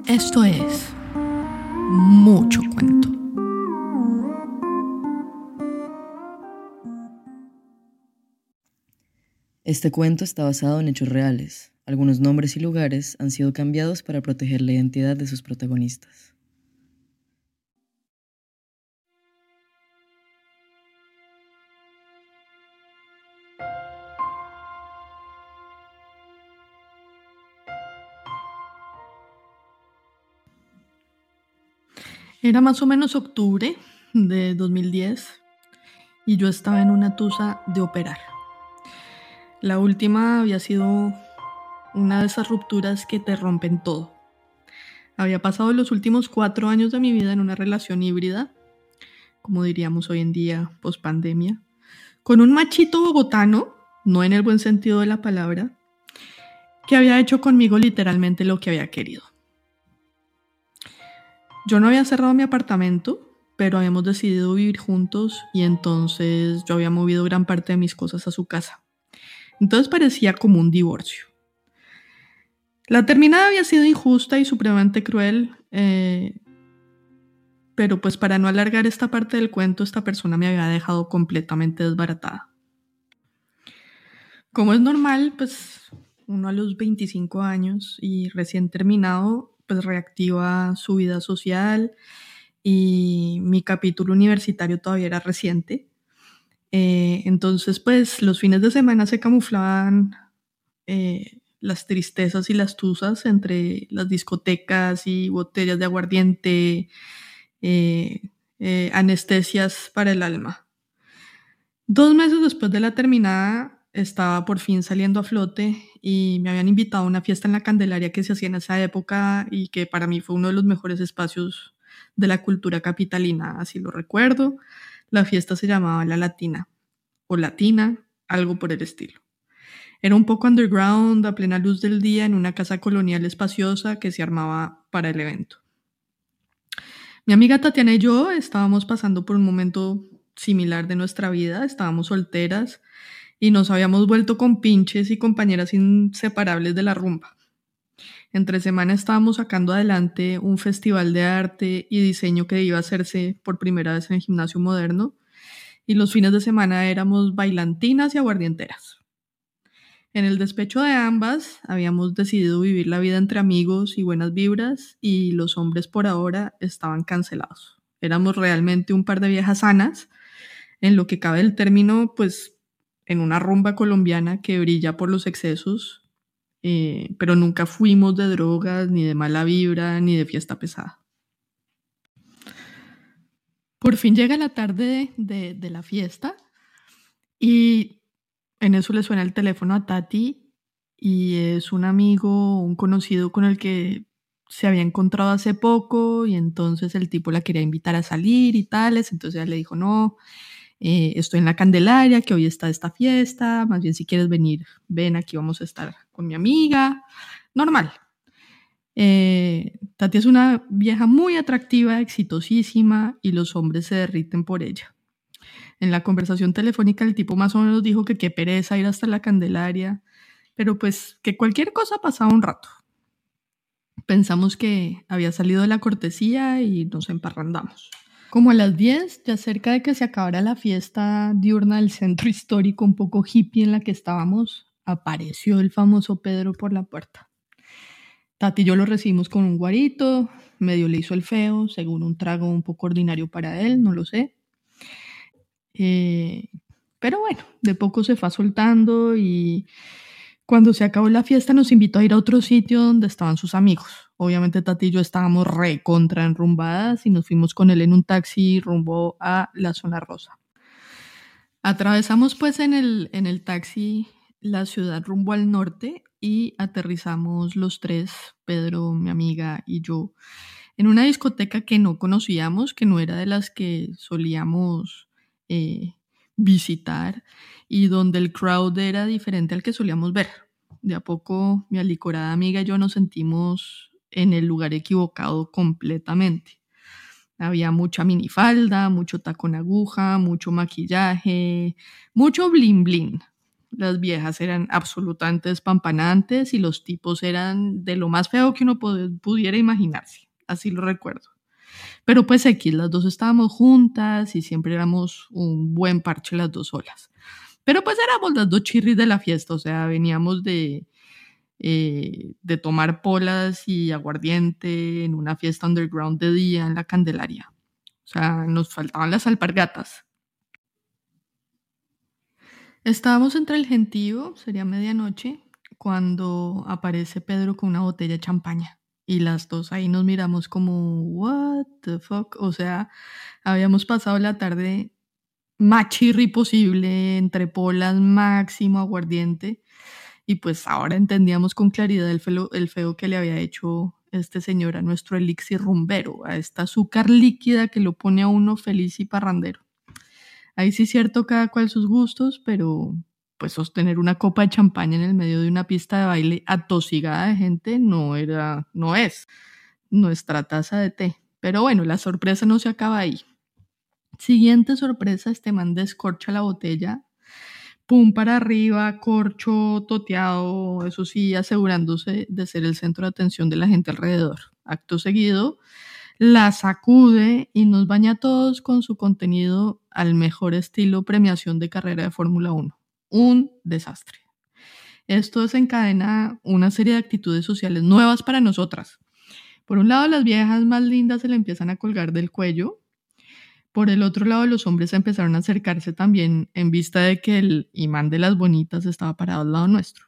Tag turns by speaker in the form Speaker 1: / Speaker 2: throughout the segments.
Speaker 1: Esto es Mucho Cuento.
Speaker 2: Este cuento está basado en hechos reales. Algunos nombres y lugares han sido cambiados para proteger la identidad de sus protagonistas.
Speaker 1: Era más o menos octubre de 2010 y yo estaba en una tusa de operar. La última había sido una de esas rupturas que te rompen todo. Había pasado los últimos 4 años de mi vida en una relación híbrida, como diríamos hoy en día, pospandemia, con un machito bogotano, no en el buen sentido de la palabra, que había hecho conmigo literalmente lo que había querido. Yo no había cerrado mi apartamento, pero habíamos decidido vivir juntos y entonces yo había movido gran parte de mis cosas a su casa. Entonces parecía como un divorcio. La terminada había sido injusta y supremamente cruel, pero pues para no alargar esta parte del cuento, esta persona me había dejado completamente desbaratada. Como es normal, pues uno a los 25 años y recién terminado, pues reactiva su vida social y mi capítulo universitario todavía era reciente. Entonces, pues los fines de semana se camuflaban las tristezas y las tusas entre las discotecas y botellas de aguardiente, anestesias para el alma. 2 meses después de la terminada, estaba por fin saliendo a flote y me habían invitado a una fiesta en la Candelaria que se hacía en esa época y que para mí fue uno de los mejores espacios de la cultura capitalina, así lo recuerdo. La fiesta se llamaba La Latina, o Latina, algo por el estilo. Era un poco underground, a plena luz del día, en una casa colonial espaciosa que se armaba para el evento. Mi amiga Tatiana y yo estábamos pasando por un momento similar de nuestra vida, estábamos solteras y nos habíamos vuelto compinches y compañeras inseparables de la rumba. Entre semana estábamos sacando adelante un festival de arte y diseño que iba a hacerse por primera vez en el gimnasio moderno y los fines de semana éramos bailantinas y aguardienteras. En el despecho de ambas habíamos decidido vivir la vida entre amigos y buenas vibras y los hombres por ahora estaban cancelados. Éramos realmente un par de viejas sanas, en lo que cabe el término, pues en una rumba colombiana que brilla por los excesos, pero nunca fuimos de drogas, ni de mala vibra, ni de fiesta pesada. Por fin llega la tarde de la fiesta y en eso le suena el teléfono a Tati y es un amigo, un conocido con el que se había encontrado hace poco y entonces el tipo la quería invitar a salir y tales, entonces ella le dijo no, estoy en la Candelaria, que hoy está esta fiesta, más bien si quieres venir, ven, aquí vamos a estar con mi amiga, normal. Tati es una vieja muy atractiva, exitosísima y los hombres se derriten por ella. En la conversación telefónica el tipo más o menos dijo que qué pereza ir hasta la Candelaria, pero pues que cualquier cosa pasaba un rato. Pensamos que había salido de la cortesía y nos emparrandamos. Como a las 10, ya cerca de que se acabara la fiesta diurna del centro histórico un poco hippie en la que estábamos, apareció el famoso Pedro por la puerta. Tati y yo lo recibimos con un guarito, medio le hizo el feo, según un trago un poco ordinario para él, no lo sé. Pero bueno, de poco se fue soltando y cuando se acabó la fiesta nos invitó a ir a otro sitio donde estaban sus amigos. Obviamente Tati y yo estábamos re contra enrumbadas y nos fuimos con él en un taxi rumbo a la zona rosa. Atravesamos pues en el taxi la ciudad rumbo al norte y aterrizamos los tres, Pedro, mi amiga y yo, en una discoteca que no conocíamos, que no era de las que solíamos visitar y donde el crowd era diferente al que solíamos ver. De a poco mi alicorada amiga y yo nos sentimos en el lugar equivocado completamente. Había mucha minifalda, mucho tacón aguja, mucho maquillaje, mucho bling bling. Las viejas eran absolutamente despampanantes y los tipos eran de lo más feo que uno pudiera imaginarse. Así lo recuerdo. Pero pues X, las dos estábamos juntas y siempre éramos un buen parche las dos solas. Pero pues éramos las dos chirris de la fiesta, o sea, veníamos de tomar polas y aguardiente en una fiesta underground de día en la Candelaria. O sea, nos faltaban las alpargatas. Estábamos entre el gentío, sería medianoche, cuando aparece Pedro con una botella de champaña. Y las dos ahí nos miramos como, what the fuck? O sea, habíamos pasado la tarde más chirri posible, entre polas, máximo aguardiente. Y pues ahora entendíamos con claridad el feo que le había hecho este señor a nuestro elixir rumbero, a esta azúcar líquida que lo pone a uno feliz y parrandero. Ahí sí es cierto cada cual sus gustos, pero pues sostener una copa de champaña en el medio de una pista de baile atosigada de gente no es nuestra taza de té. Pero bueno, la sorpresa no se acaba ahí. Siguiente sorpresa, este man descorcha la botella, pum para arriba, corcho, toteado, eso sí, asegurándose de ser el centro de atención de la gente alrededor. Acto seguido, la sacude y nos baña a todos con su contenido al mejor estilo premiación de carrera de Fórmula 1. Un desastre. Esto desencadena una serie de actitudes sociales nuevas para nosotras. Por un lado, las viejas más lindas se le empiezan a colgar del cuello. Por el otro lado, los hombres empezaron a acercarse también en vista de que el imán de las bonitas estaba parado al lado nuestro.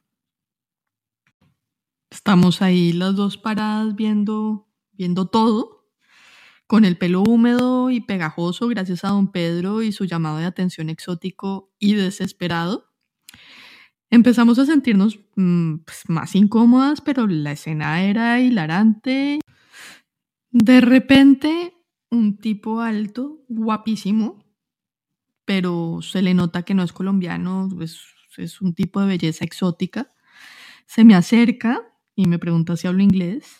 Speaker 1: Estamos ahí las dos paradas viendo todo, con el pelo húmedo y pegajoso gracias a don Pedro y su llamado de atención exótico y desesperado. Empezamos a sentirnos pues, más incómodas, pero la escena era hilarante. De repente, un tipo alto, guapísimo, pero se le nota que no es colombiano, es un tipo de belleza exótica, se me acerca y me pregunta si hablo inglés.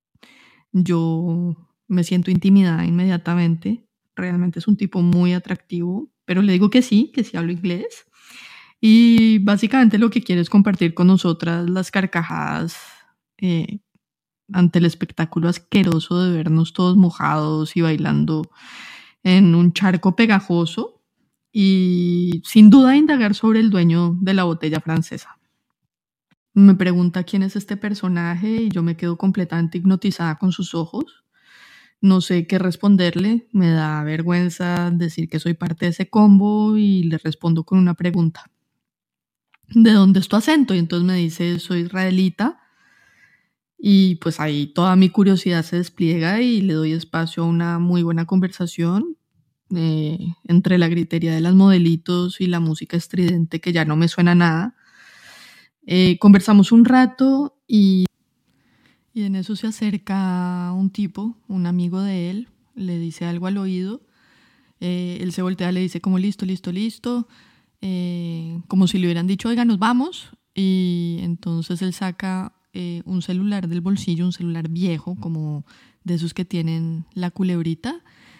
Speaker 1: Yo me siento intimidada inmediatamente. Realmente es un tipo muy atractivo, pero le digo que sí hablo inglés. Y básicamente lo que quiere es compartir con nosotras las carcajadas ante el espectáculo asqueroso de vernos todos mojados y bailando en un charco pegajoso y sin duda indagar sobre el dueño de la botella francesa. Me pregunta quién es este personaje y yo me quedo completamente hipnotizada con sus ojos. No sé qué responderle, me da vergüenza decir que soy parte de ese combo y le respondo con una pregunta. ¿De dónde es tu acento? Y entonces me dice, soy israelita. Y pues ahí toda mi curiosidad se despliega y le doy espacio a una muy buena conversación entre la gritería de las modelitos y la música estridente que ya no me suena nada. Conversamos un rato y en eso se acerca un tipo, un amigo de él, le dice algo al oído. Él se voltea, le dice como listo, como si le hubieran dicho, oiga, nos vamos. Y entonces él saca un celular del bolsillo, un celular viejo, como de esos que tienen la culebrita.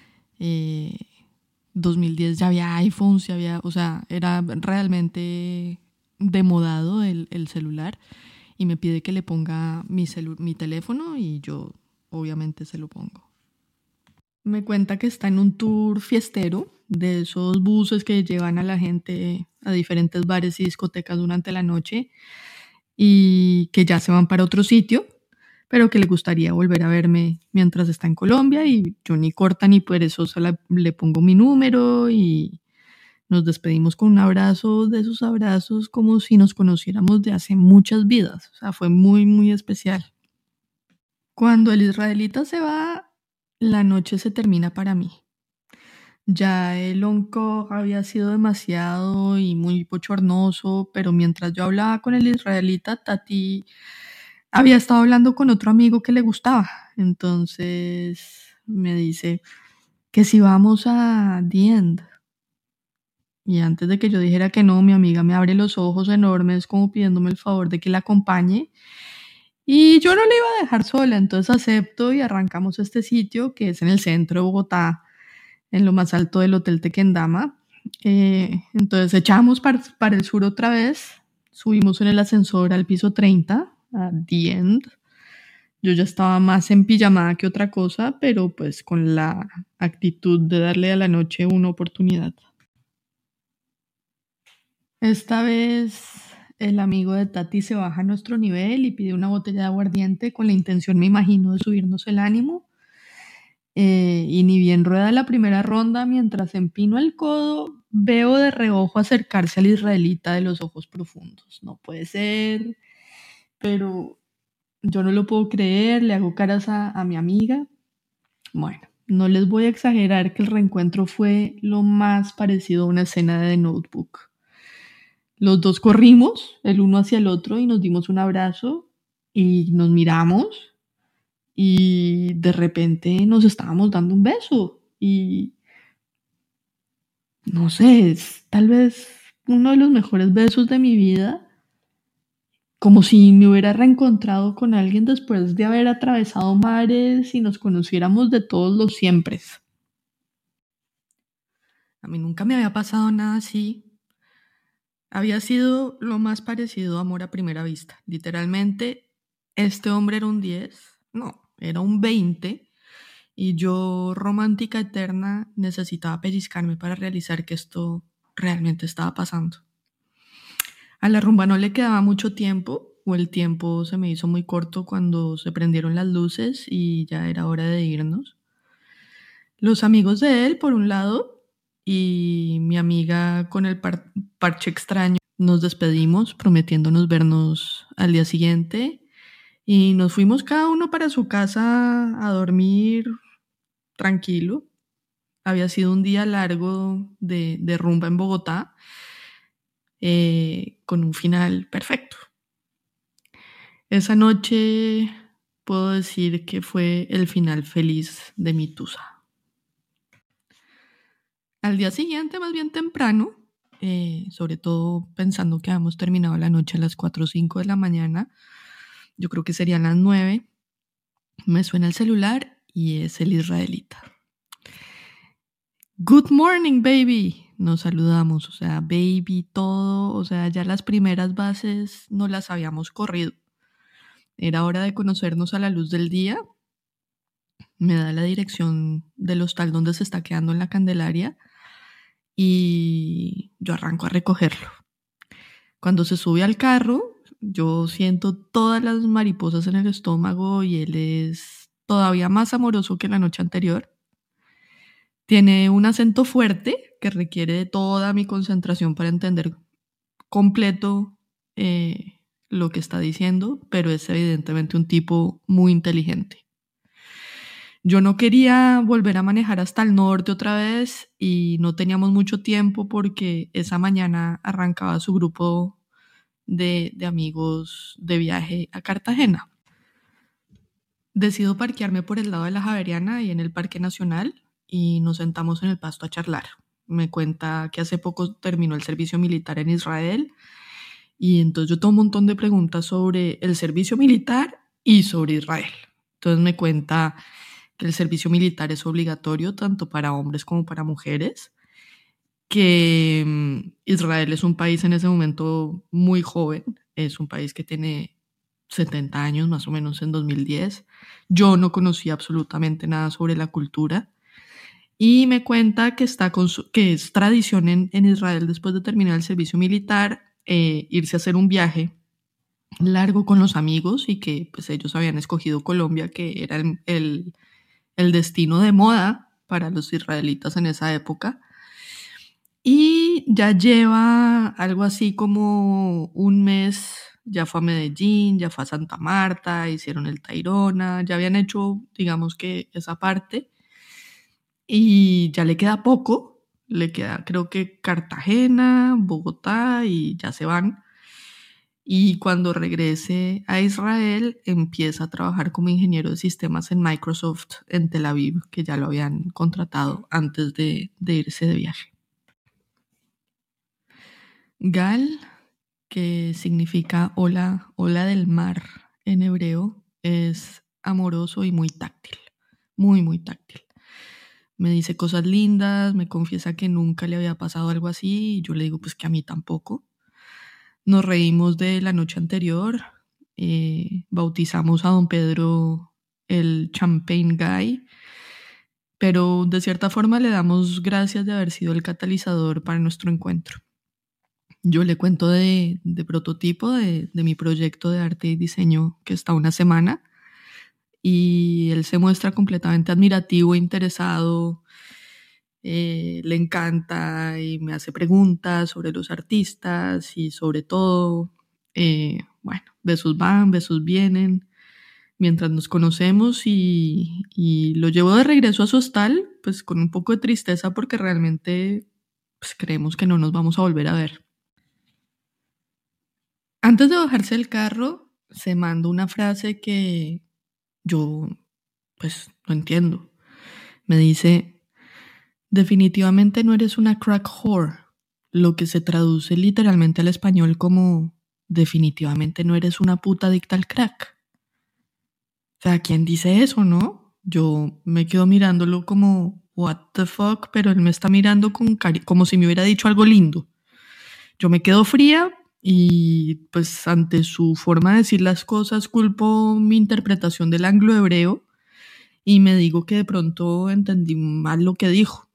Speaker 1: 2010 ya había iPhones, o sea, era realmente demodado el celular y me pide que le ponga mi teléfono y yo obviamente se lo pongo. Me cuenta que está en un tour fiestero de esos buses que llevan a la gente a diferentes bares y discotecas durante la noche y que ya se van para otro sitio, pero que le gustaría volver a verme mientras está en Colombia y yo ni corta ni perezosa le pongo mi número y nos despedimos con un abrazo, de esos abrazos como si nos conociéramos de hace muchas vidas. O sea, fue muy, muy especial. Cuando el israelita se va, la noche se termina para mí. Ya el encore había sido demasiado y muy bochornoso, pero mientras yo hablaba con el israelita, Tati había estado hablando con otro amigo que le gustaba. Entonces me dice que si vamos a The End. Y antes de que yo dijera que no, mi amiga me abre los ojos enormes como pidiéndome el favor de que la acompañe. Y yo no le iba a dejar sola, entonces acepto y arrancamos a este sitio que es en el centro de Bogotá, en lo más alto del Hotel Tequendama. Entonces echamos para el sur otra vez Subimos en el ascensor al piso 30, a The End. Yo ya estaba más en pijamada que otra cosa, pero pues con la actitud de darle a la noche una oportunidad. Esta vez el amigo de Tati se baja a nuestro nivel y pide una botella de aguardiente con la intención, me imagino, de subirnos el ánimo. Y ni bien rueda la primera ronda, mientras empino el codo, veo de reojo acercarse al israelita de los ojos profundos. No puede ser, pero yo no lo puedo creer, le hago caras a mi amiga. Bueno, no les voy a exagerar que el reencuentro fue lo más parecido a una escena de The Notebook. Los dos corrimos, el uno hacia el otro, y nos dimos un abrazo y nos miramos y de repente nos estábamos dando un beso y no sé, es tal vez uno de los mejores besos de mi vida, como si me hubiera reencontrado con alguien después de haber atravesado mares y nos conociéramos de todos los siempres. A mí nunca me había pasado nada así. Había sido lo más parecido a amor a primera vista. Literalmente, este hombre era un 10, no, era un 20, y yo, romántica eterna, necesitaba pellizcarme para realizar que esto realmente estaba pasando. A la rumba no le quedaba mucho tiempo, o el tiempo se me hizo muy corto cuando se prendieron las luces y ya era hora de irnos. Los amigos de él, por un lado, y mi amiga con el parche extraño. Nos despedimos prometiéndonos vernos al día siguiente y nos fuimos cada uno para su casa a dormir tranquilo. Había sido un día largo de rumba en Bogotá, con un final perfecto. Esa noche puedo decir que fue el final feliz de mi tusa. Al día siguiente, más bien temprano, sobre todo pensando que habíamos terminado la noche a las 4 o 5 de la mañana, yo creo que serían las 9, me suena el celular y es el israelita. Good morning, baby. Nos saludamos, o sea, baby, todo, o sea, ya las primeras bases no las habíamos corrido. Era hora de conocernos a la luz del día. Me da la dirección del hostal donde se está quedando en la Candelaria y yo arranco a recogerlo. Cuando se sube al carro, yo siento todas las mariposas en el estómago y él es todavía más amoroso que la noche anterior. Tiene un acento fuerte que requiere de toda mi concentración para entender completo lo que está diciendo, pero es evidentemente un tipo muy inteligente. Yo no quería volver a manejar hasta el norte otra vez y no teníamos mucho tiempo porque esa mañana arrancaba su grupo de amigos de viaje a Cartagena. Decido parquearme por el lado de la Javeriana y en el Parque Nacional y nos sentamos en el pasto a charlar. Me cuenta que hace poco terminó el servicio militar en Israel y entonces yo tengo un montón de preguntas sobre el servicio militar y sobre Israel. Entonces me cuenta que el servicio militar es obligatorio tanto para hombres como para mujeres, que Israel es un país en ese momento muy joven, es un país que tiene 70 años más o menos en 2010. Yo no conocía absolutamente nada sobre la cultura y me cuenta que, que es tradición en Israel después de terminar el servicio militar irse a hacer un viaje largo con los amigos y que pues ellos habían escogido Colombia, que era el destino de moda para los israelitas en esa época. Y ya lleva algo así como un mes, ya fue a Medellín, ya fue a Santa Marta, hicieron el Tayrona, ya habían hecho, digamos que esa parte. Y ya le queda poco, le queda creo que Cartagena, Bogotá y ya se van. Y cuando regrese a Israel, empieza a trabajar como ingeniero de sistemas en Microsoft en Tel Aviv, que ya lo habían contratado antes de irse de viaje. Gal, que significa ola del mar en hebreo, es amoroso y muy táctil, muy, muy táctil. Me dice cosas lindas, me confiesa que nunca le había pasado algo así y yo le digo pues que a mí tampoco. Nos reímos de la noche anterior, bautizamos a don Pedro el Champagne Guy, pero de cierta forma le damos gracias de haber sido el catalizador para nuestro encuentro. Yo le cuento de prototipo de mi proyecto de arte y diseño que está una semana y él se muestra completamente admirativo e interesado. Le encanta y me hace preguntas sobre los artistas y sobre todo, bueno, besos van, besos vienen mientras nos conocemos y lo llevo de regreso a su hostal, pues con un poco de tristeza porque realmente pues, creemos que no nos vamos a volver a ver. Antes de bajarse del carro, se manda una frase que yo pues no entiendo. Me dice, definitivamente no eres una crack whore, lo que se traduce literalmente al español como definitivamente no eres una puta adicta al crack. O sea, ¿quién dice eso, no? Yo me quedo mirándolo como, what the fuck, pero él me está mirando con como si me hubiera dicho algo lindo. Yo me quedo fría y pues ante su forma de decir las cosas culpo mi interpretación del anglo hebreo y me digo que de pronto entendí mal lo que dijo.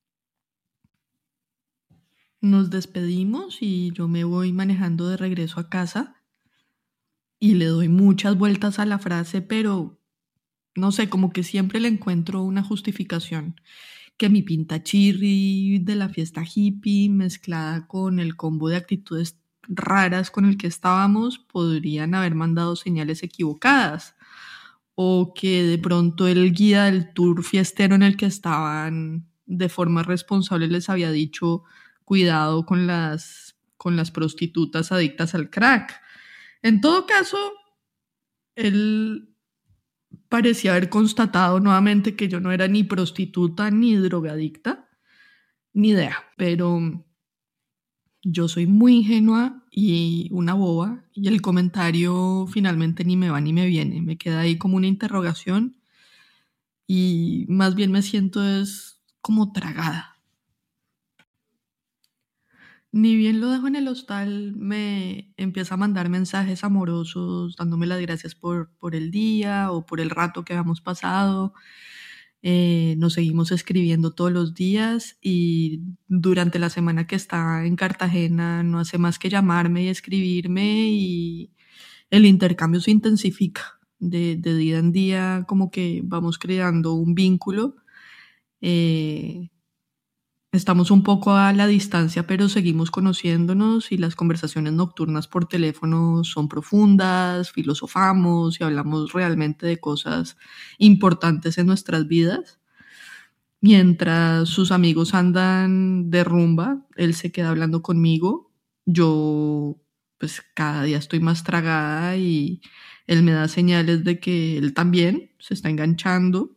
Speaker 1: Nos despedimos y yo me voy manejando de regreso a casa y le doy muchas vueltas a la frase, pero no sé, como que siempre le encuentro una justificación. Que mi pinta chirri de la fiesta hippie mezclada con el combo de actitudes raras con el que estábamos podrían haber mandado señales equivocadas. O que de pronto el guía del tour fiestero en el que estaban de forma responsable les había dicho cuidado con las prostitutas adictas al crack. En todo caso, él parecía haber constatado nuevamente que yo no era ni prostituta ni drogadicta, ni idea, pero yo soy muy ingenua y una boba y el comentario finalmente ni me va ni me viene, me queda ahí como una interrogación y más bien me siento es como tragada. Ni bien lo dejo en el hostal, me empieza a mandar mensajes amorosos dándome las gracias por el día o por el rato que habíamos pasado. Nos seguimos escribiendo todos los días y durante la semana que está en Cartagena no hace más que llamarme y escribirme y el intercambio se intensifica de día en día, como que vamos creando un vínculo. Eh, Estamos un poco a la distancia, pero seguimos conociéndonos y las conversaciones nocturnas por teléfono son profundas, filosofamos y hablamos realmente de cosas importantes en nuestras vidas. Mientras sus amigos andan de rumba, él se queda hablando conmigo. Yo, pues cada día estoy más tragada y él me da señales de que él también se está enganchando.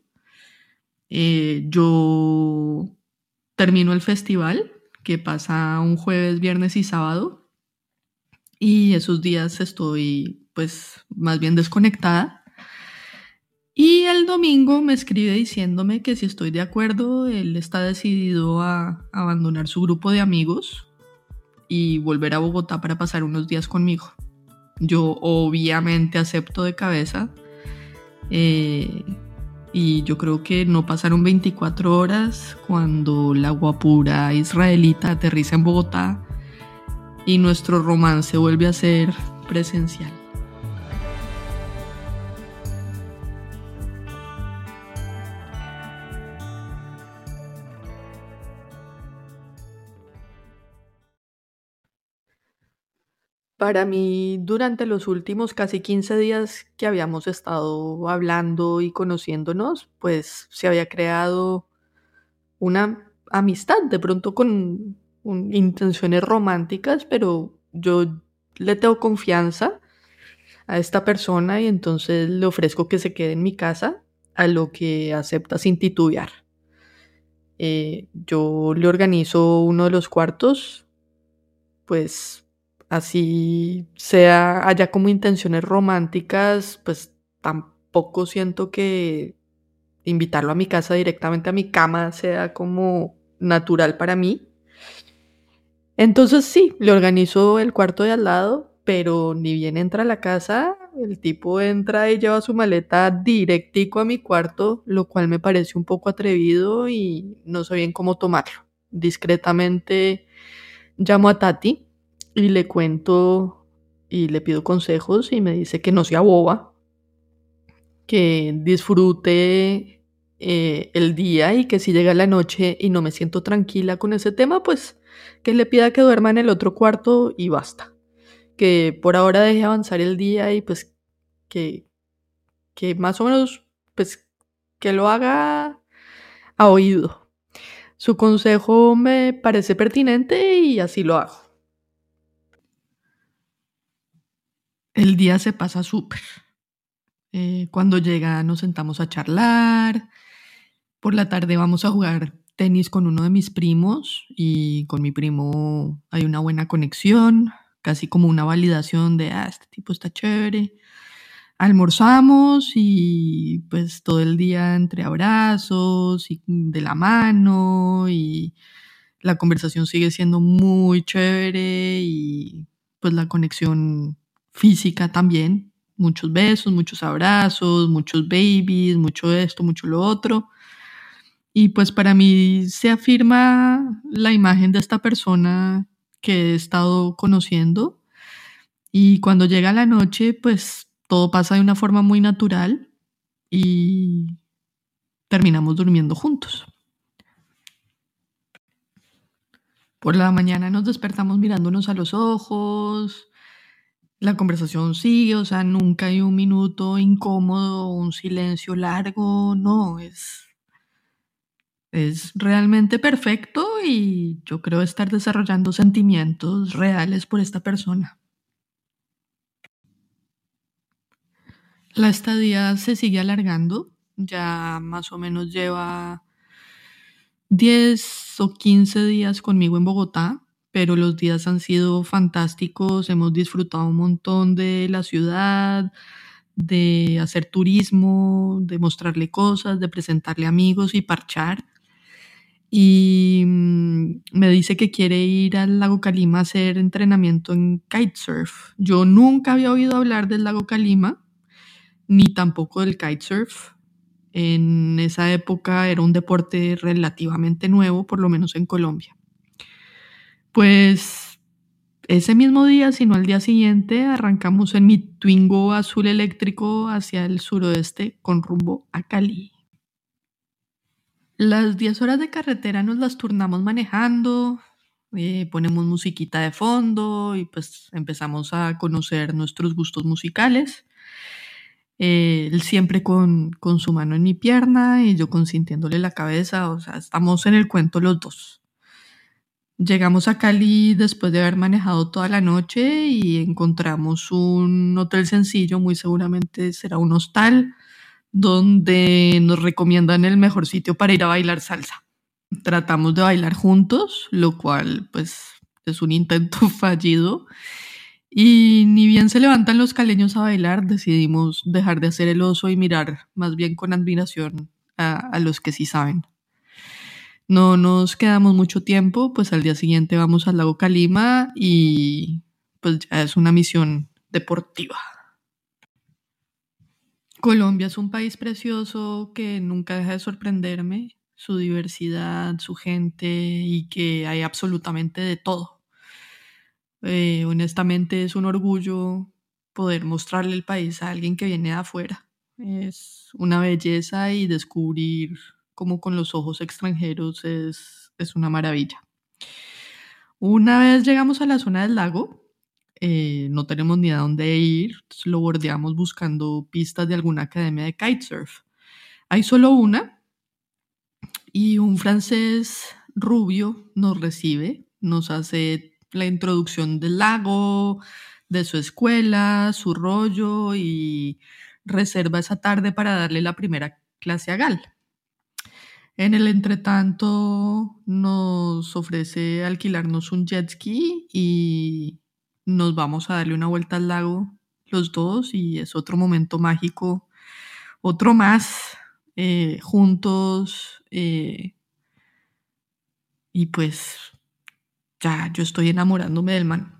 Speaker 1: Yo termino el festival, que pasa un jueves, viernes y sábado, y esos días estoy pues más bien desconectada. Y el domingo me escribe diciéndome que si estoy de acuerdo, él está decidido a abandonar su grupo de amigos y volver a Bogotá para pasar unos días conmigo. Yo obviamente acepto de cabeza. Y yo creo que no pasaron 24 horas cuando la guapura israelita aterriza en Bogotá y nuestro romance vuelve a ser presencial. Para mí, durante los últimos casi 15 días que habíamos estado hablando y conociéndonos, pues se había creado una amistad, de pronto con intenciones románticas, pero yo le tengo confianza a esta persona y entonces le ofrezco que se quede en mi casa, a lo que acepta sin titubear. Yo le organizo uno de los cuartos, pues así sea, haya como intenciones románticas, pues tampoco siento que invitarlo a mi casa directamente a mi cama sea como natural para mí. Entonces sí, le organizo el cuarto de al lado, pero ni bien entra a la casa, el tipo entra y lleva su maleta directico a mi cuarto, lo cual me parece un poco atrevido y no sé bien cómo tomarlo. Discretamente llamo a Tati y le cuento y le pido consejos y me dice que no sea boba, que disfrute el día y que si llega la noche y no me siento tranquila con ese tema, pues que le pida que duerma en el otro cuarto y basta. Que por ahora deje avanzar el día y pues que, que más o menos pues que lo haga a oído. Su consejo me parece pertinente y así lo hago. El día se pasa súper. Cuando llega nos sentamos a charlar. Por la tarde vamos a jugar tenis con uno de mis primos y con mi primo hay una buena conexión, casi como una validación de, este tipo está chévere. Almorzamos y pues todo el día entre abrazos y de la mano y la conversación sigue siendo muy chévere y pues la conexión física también. Muchos besos, muchos abrazos, muchos babies, mucho esto, mucho lo otro. Y pues para mí se afirma la imagen de esta persona que he estado conociendo y cuando llega la noche pues todo pasa de una forma muy natural y terminamos durmiendo juntos. Por la mañana nos despertamos mirándonos a los ojos, la conversación sigue, o sea, nunca hay un minuto incómodo, un silencio largo, no, es realmente perfecto y yo creo estar desarrollando sentimientos reales por esta persona. La estadía se sigue alargando, ya más o menos lleva 10 o 15 días conmigo en Bogotá, pero los días han sido fantásticos, hemos disfrutado un montón de la ciudad, de hacer turismo, de mostrarle cosas, de presentarle amigos y parchar. Y me dice que quiere ir al lago Calima a hacer entrenamiento en kitesurf. Yo nunca había oído hablar del lago Calima, ni tampoco del kitesurf. En esa época era un deporte relativamente nuevo, por lo menos en Colombia. Pues ese mismo día, sino al día siguiente, arrancamos en mi Twingo azul eléctrico hacia el suroeste con rumbo a Cali. Las 10 horas de carretera nos las turnamos manejando, ponemos musiquita de fondo y pues empezamos a conocer nuestros gustos musicales. Él siempre con su mano en mi pierna y yo consintiéndole la cabeza, o sea, estamos en el cuento los dos. Llegamos a Cali después de haber manejado toda la noche y encontramos un hotel sencillo, muy seguramente será un hostal, donde nos recomiendan el mejor sitio para ir a bailar salsa. Tratamos de bailar juntos, lo cual pues es un intento fallido. Y ni bien se levantan los caleños a bailar, decidimos dejar de hacer el oso y mirar más bien con admiración a los que sí saben. No nos quedamos mucho tiempo, pues al día siguiente vamos al lago Calima y pues ya es una misión deportiva. Colombia es un país precioso que nunca deja de sorprenderme, su diversidad, su gente y que hay absolutamente de todo. Honestamente es un orgullo poder mostrarle el país a alguien que viene de afuera. Es una belleza y descubrir cómo con los ojos extranjeros es una maravilla. Una vez llegamos a la zona del lago, no tenemos ni a dónde ir, lo bordeamos buscando pistas de alguna academia de kitesurf. Hay solo una y un francés rubio nos recibe, nos hace la introducción del lago, de su escuela, su rollo y reserva esa tarde para darle la primera clase a Gal. En el entretanto nos ofrece alquilarnos un jet ski y nos vamos a darle una vuelta al lago los dos y es otro momento mágico, otro más juntos y pues ya yo estoy enamorándome del man.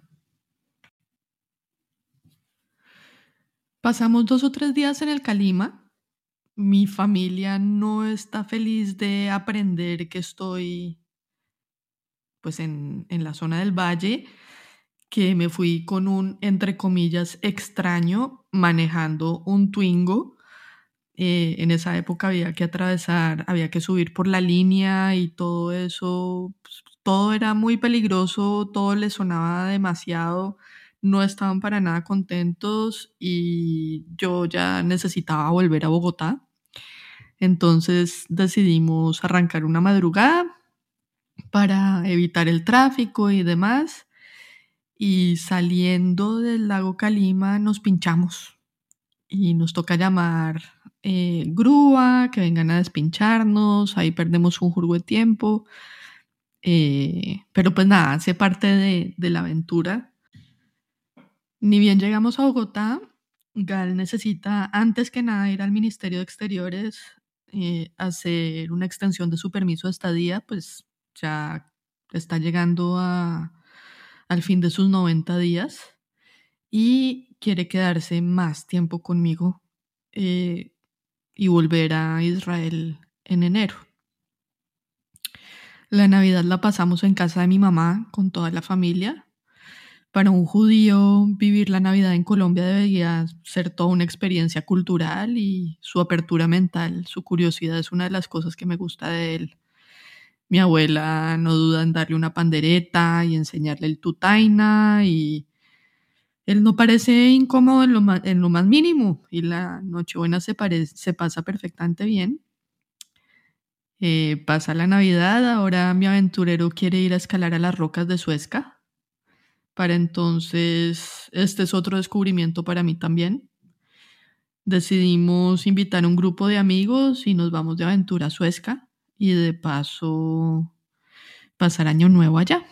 Speaker 1: Pasamos 2 o 3 días en el Calima. Mi familia no está feliz de aprender que estoy pues en la zona del valle, que me fui con un, entre comillas, extraño manejando un Twingo. En esa época había que atravesar, había que subir por la línea y todo eso, pues, todo era muy peligroso, todo les sonaba demasiado, no estaban para nada contentos y yo ya necesitaba volver a Bogotá. Entonces decidimos arrancar una madrugada para evitar el tráfico y demás. Y saliendo del lago Calima nos pinchamos y nos toca llamar grúa, que vengan a despincharnos, ahí perdemos un jurgo de tiempo, pero pues nada, hace parte de la aventura. Ni bien llegamos a Bogotá, Gal necesita antes que nada ir al Ministerio de Exteriores, hacer una extensión de su permiso de estadía, pues ya está llegando al fin de sus 90 días y quiere quedarse más tiempo conmigo eh, y volver a Israel en enero. La Navidad la pasamos en casa de mi mamá con toda la familia. Para un judío, vivir la Navidad en Colombia debería ser toda una experiencia cultural y su apertura mental, su curiosidad es una de las cosas que me gusta de él. Mi abuela no duda en darle una pandereta y enseñarle el tutaina y él no parece incómodo en lo más mínimo y la Nochebuena se pasa perfectamente bien. Pasa la Navidad, ahora mi aventurero quiere ir a escalar a las rocas de Suezca. Para entonces, este es otro descubrimiento para mí también. Decidimos invitar a un grupo de amigos y nos vamos de aventura a Suezca y de paso pasar Año Nuevo allá.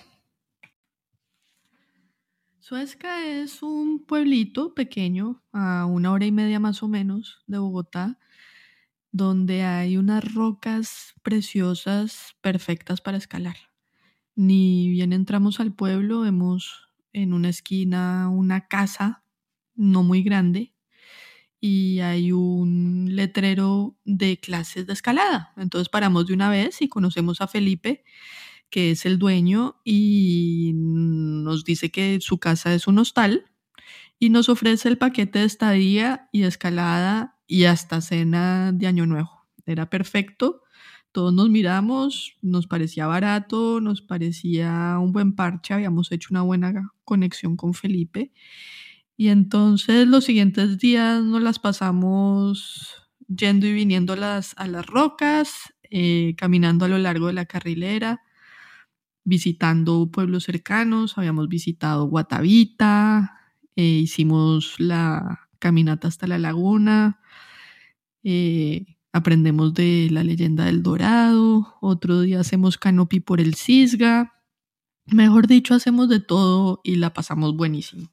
Speaker 1: Suezca es un pueblito pequeño, a 1 hora y media más o menos de Bogotá, donde hay unas rocas preciosas perfectas para escalar. Ni bien entramos al pueblo, vemos en una esquina una casa no muy grande y hay un letrero de clases de escalada. Entonces paramos de una vez y conocemos a Felipe, que es el dueño, y nos dice que su casa es un hostal y nos ofrece el paquete de estadía y escalada y hasta cena de Año Nuevo. Era perfecto. Todos nos miramos, nos parecía barato, nos parecía un buen parche, habíamos hecho una buena conexión con Felipe. Y entonces los siguientes días nos las pasamos yendo y viniendo a las rocas, caminando a lo largo de la carrilera, visitando pueblos cercanos, habíamos visitado Guatavita, hicimos la caminata hasta la laguna, aprendemos de la leyenda del Dorado, otro día hacemos canopy por el Cisga, mejor dicho, hacemos de todo y la pasamos buenísimo.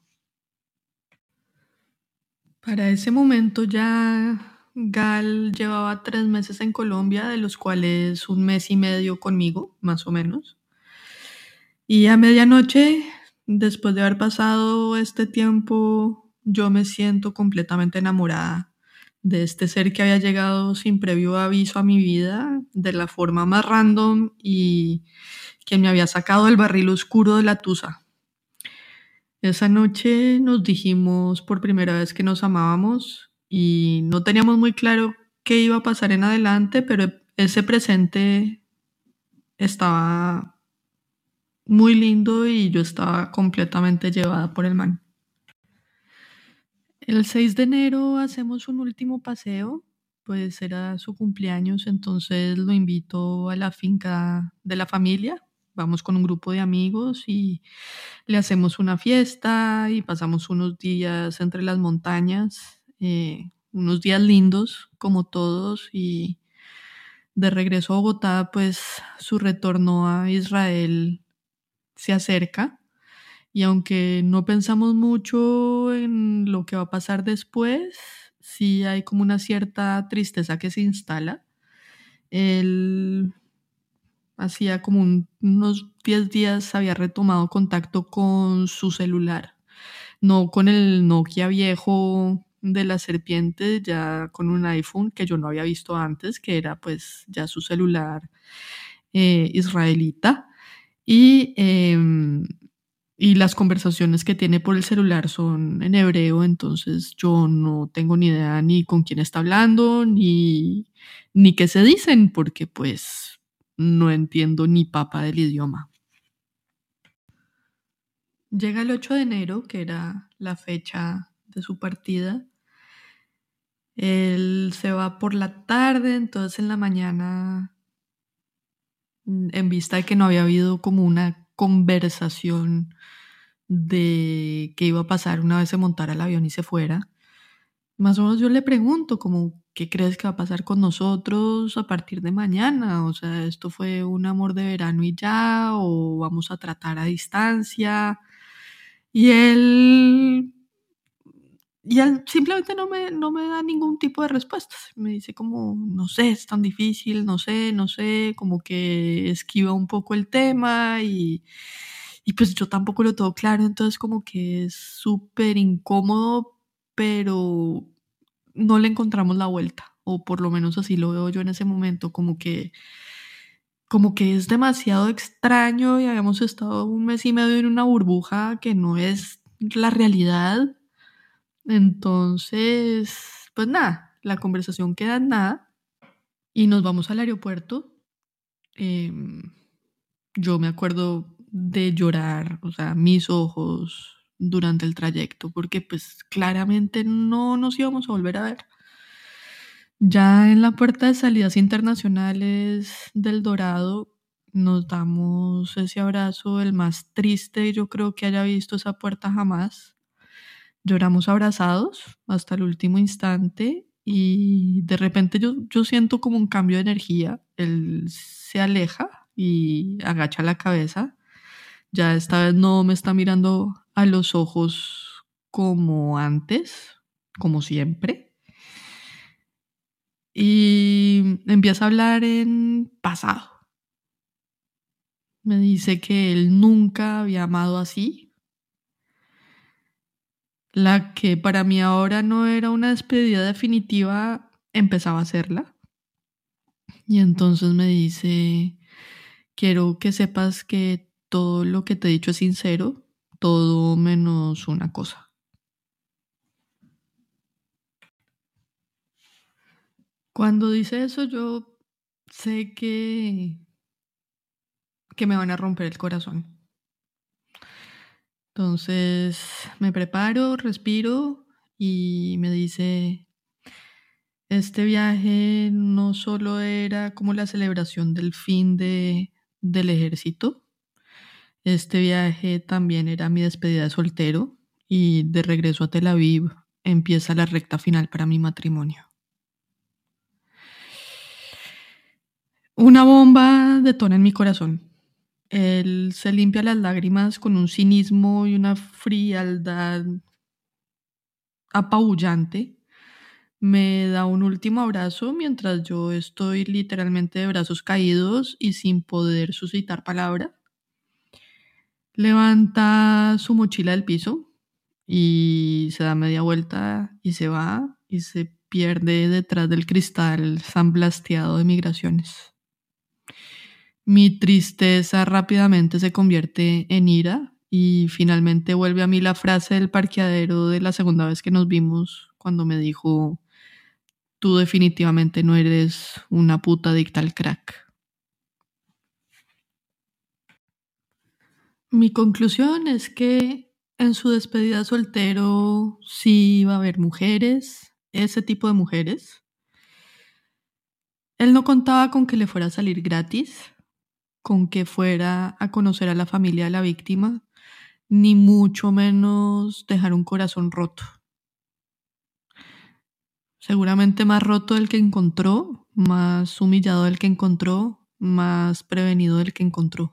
Speaker 1: Para ese momento ya Gal llevaba 3 meses en Colombia, de los cuales 1 mes y medio conmigo, más o menos. Y a medianoche, después de haber pasado este tiempo, yo me siento completamente enamorada de este ser que había llegado sin previo aviso a mi vida, de la forma más random y que me había sacado del barril oscuro de la tusa. Esa noche nos dijimos por primera vez que nos amábamos y no teníamos muy claro qué iba a pasar en adelante, pero ese presente estaba muy lindo y yo estaba completamente llevada por el man. El 6 de enero hacemos un último paseo, pues era su cumpleaños, entonces lo invito a la finca de la familia. Vamos con un grupo de amigos y le hacemos una fiesta y pasamos unos días entre las montañas, unos días lindos como todos y de regreso a Bogotá, pues su retorno a Israel se acerca y aunque no pensamos mucho en lo que va a pasar después, sí hay como una cierta tristeza que se instala. Él hacía como unos 10 días había retomado contacto con su celular. No con el Nokia viejo de la serpiente, ya con un iPhone que yo no había visto antes, que era pues ya su celular israelita. Y, y las conversaciones que tiene por el celular son en hebreo, entonces yo no tengo ni idea ni con quién está hablando, ni qué se dicen, porque pues no entiendo ni papa del idioma. Llega el 8 de enero, que era la fecha de su partida. Él se va por la tarde, entonces en la mañana, en vista de que no había habido como una conversación de qué iba a pasar una vez se montara el avión y se fuera, más o menos yo le pregunto como, ¿qué crees que va a pasar con nosotros a partir de mañana? O sea, ¿esto fue un amor de verano y ya? ¿O vamos a tratar a distancia? Y él simplemente no me da ningún tipo de respuestas. Me dice como, no sé, es tan difícil, no sé, como que esquiva un poco el tema y pues yo tampoco lo tengo claro, entonces como que es súper incómodo, pero no le encontramos la vuelta, o por lo menos así lo veo yo en ese momento, como que es demasiado extraño y habíamos estado un mes y medio en una burbuja que no es la realidad. Entonces, pues nada, la conversación queda en nada y nos vamos al aeropuerto. Yo me acuerdo de llorar, o sea, mis ojos durante el trayecto, porque pues claramente no nos íbamos a volver a ver. Ya en la puerta de salidas internacionales del Dorado nos damos ese abrazo, el más triste yo creo que haya visto esa puerta jamás. Lloramos abrazados hasta el último instante y de repente yo siento como un cambio de energía. Él se aleja y agacha la cabeza. Ya esta vez no me está mirando a los ojos como antes, como siempre. Y empieza a hablar en pasado. Me dice que él nunca había amado así. La que para mí ahora no era una despedida definitiva, empezaba a hacerla. Y entonces me dice, quiero que sepas que todo lo que te he dicho es sincero, todo menos una cosa. Cuando dice eso yo sé que me van a romper el corazón. Entonces me preparo, respiro y me dice, este viaje no solo era como la celebración del fin del ejército, este viaje también era mi despedida de soltero y de regreso a Tel Aviv empieza la recta final para mi matrimonio. Una bomba detona en mi corazón. Él se limpia las lágrimas con un cinismo y una frialdad apabullante. Me da un último abrazo mientras yo estoy literalmente de brazos caídos y sin poder suscitar palabra. Levanta su mochila del piso y se da media vuelta y se va y se pierde detrás del cristal sandblasteado de migraciones. Mi tristeza rápidamente se convierte en ira y finalmente vuelve a mí la frase del parqueadero de la segunda vez que nos vimos cuando me dijo, tú definitivamente no eres una puta adicta al crack. Mi conclusión es que en su despedida soltero sí iba a haber mujeres, ese tipo de mujeres. Él no contaba con que le fuera a salir gratis, con que fuera a conocer a la familia de la víctima, ni mucho menos dejar un corazón roto. Seguramente más roto del que encontró, más humillado del que encontró, más prevenido del que encontró.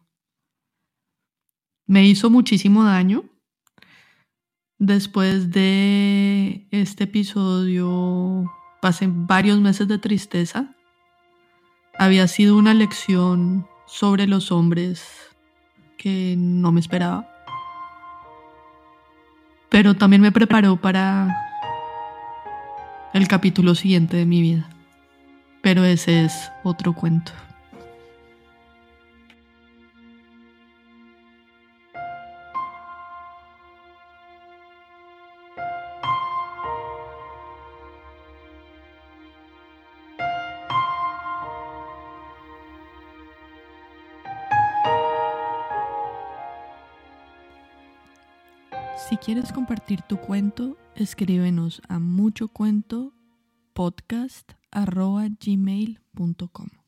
Speaker 1: Me hizo muchísimo daño. Después de este episodio pasé varios meses de tristeza. Había sido una lección sobre los hombres que no me esperaba. Pero también me preparó para el capítulo siguiente de mi vida. Pero ese es otro cuento. Si quieres compartir tu cuento, escríbenos a muchocuentopodcast@gmail.com.